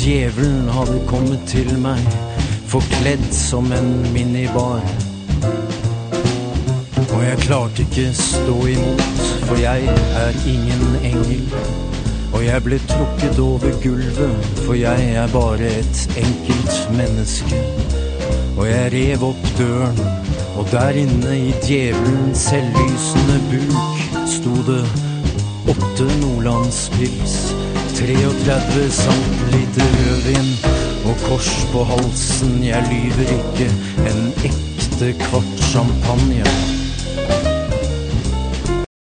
djevelen hadde kommet til meg, forkledd som en minibar. Og jeg klarte ikke stå imot, for jeg ingen engel. Og jeg ble trukket over gulvet, for jeg bare et enkelt menneske. Og jeg rev opp døren, og der inne i djevelens selvlysende buk sto det 8 Nordlandspils, 33 centiliter rødvin og kors på halsen. Jeg lyver ikke, en ekte kvart champagne.